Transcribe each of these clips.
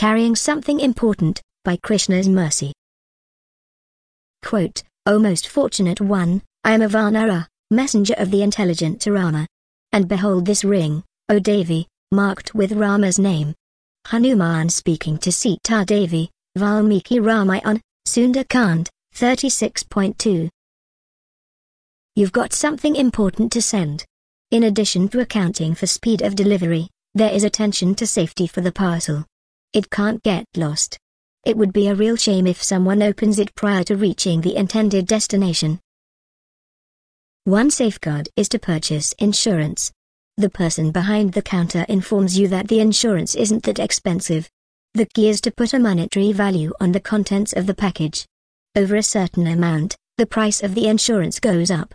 carrying something important, by Krishna's mercy. Quote, O most fortunate one, I am a Vanara, messenger of the intelligent Rama. And behold this ring, O Devi, marked with Rama's name. Hanuman speaking to Sita Devi, Valmiki Ramayana, Sundar-Kand, 36.2. You've got something important to send. In addition to accounting for speed of delivery, there is attention to safety for the parcel. It can't get lost. It would be a real shame if someone opens it prior to reaching the intended destination. One safeguard is to purchase insurance. The person behind the counter informs you that the insurance isn't that expensive. The key is to put a monetary value on the contents of the package. Over a certain amount, the price of the insurance goes up.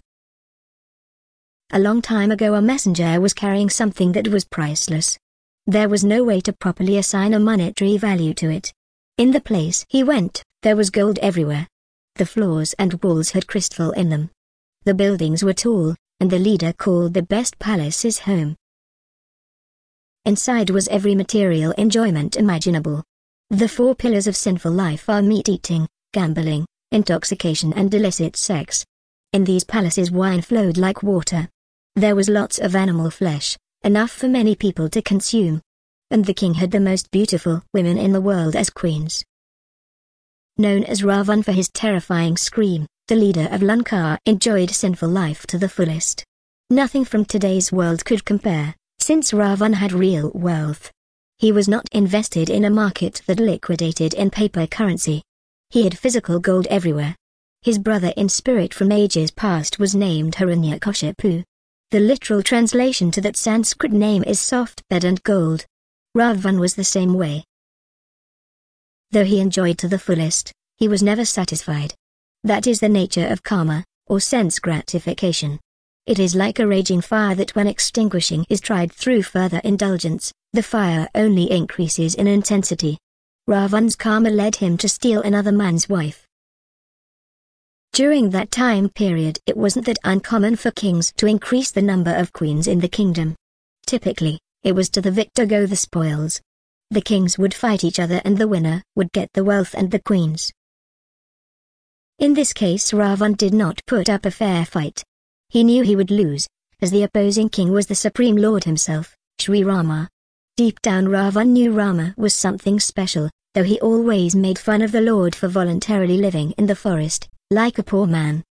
A long time ago a messenger was carrying something that was priceless. There was no way to properly assign a monetary value to it. In the place he went, there was gold everywhere. The floors and walls had crystal in them. The buildings were tall, and the leader called the best palace his home. Inside was every material enjoyment imaginable. The 4 pillars of sinful life are meat-eating, gambling, intoxication and illicit sex. In these palaces wine flowed like water. There was lots of animal flesh, enough for many people to consume. And the king had the most beautiful women in the world as queens. Known as Ravan for his terrifying scream, the leader of Lanka enjoyed sinful life to the fullest. Nothing from today's world could compare, since Ravan had real wealth. He was not invested in a market that liquidated in paper currency. He had physical gold everywhere. His brother in spirit from ages past was named Hiranyakashipu. The literal translation to that Sanskrit name is soft bed and gold. Ravan was the same way. Though he enjoyed to the fullest, he was never satisfied. That is the nature of karma, or sense gratification. It is like a raging fire that when extinguishing is tried through further indulgence, the fire only increases in intensity. Ravan's karma led him to steal another man's wife. During that time period it wasn't that uncommon for kings to increase the number of queens in the kingdom. Typically, it was to the victor go the spoils. The kings would fight each other and the winner would get the wealth and the queens. In this case Ravan did not put up a fair fight. He knew he would lose, as the opposing king was the Supreme Lord himself, Sri Rama. Deep down Ravan knew Rama was something special, though he always made fun of the Lord for voluntarily living in the forest, like a poor man.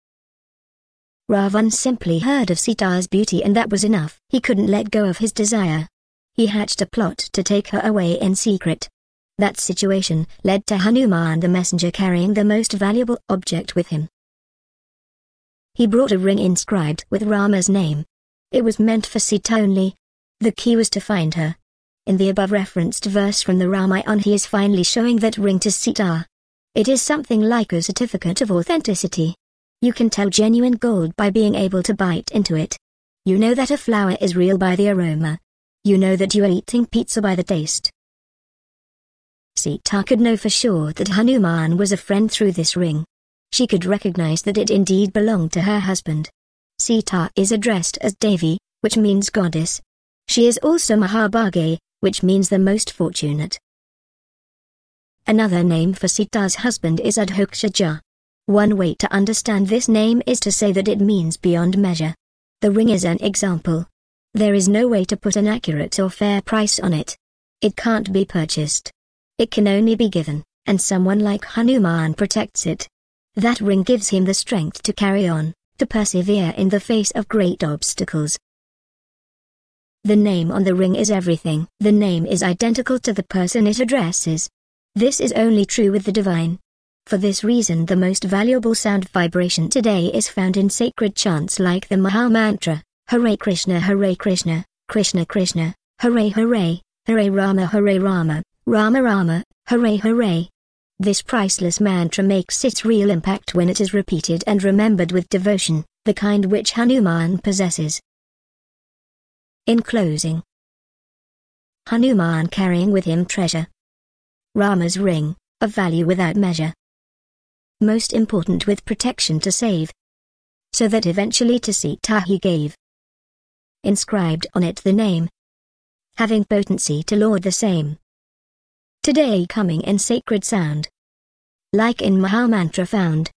Ravan simply heard of Sita's beauty and that was enough. He couldn't let go of his desire. He hatched a plot to take her away in secret. That situation led to Hanuman the messenger carrying the most valuable object with him. He brought a ring inscribed with Rama's name. It was meant for Sita only. The key was to find her. In the above referenced verse from the Ramayana he is finally showing that ring to Sita. It is something like a certificate of authenticity. You can tell genuine gold by being able to bite into it. You know that a flower is real by the aroma. You know that you are eating pizza by the taste. Sita could know for sure that Hanuman was a friend through this ring. She could recognize that it indeed belonged to her husband. Sita is addressed as Devi, which means goddess. She is also Mahabhage, which means the most fortunate. Another name for Sita's husband is Adhokshaja. One way to understand this name is to say that it means beyond measure. The ring is an example. There is no way to put an accurate or fair price on it. It can't be purchased. It can only be given, and someone like Hanuman protects it. That ring gives him the strength to carry on, to persevere in the face of great obstacles. The name on the ring is everything. The name is identical to the person it addresses. This is only true with the divine. For this reason the most valuable sound vibration today is found in sacred chants like the Maha Mantra, Hare Krishna, Krishna Krishna, Hare Hare, Hare Rama, Rama Rama, Hare Hare. This priceless mantra makes its real impact when it is repeated and remembered with devotion, the kind which Hanuman possesses. In closing, Hanuman carrying with him treasure. Rama's ring, of value without measure. Most important with protection to save. So that eventually to Sita he gave. Inscribed on it the name. Having potency to lord the same. Today coming in sacred sound. Like in Mahamantra found.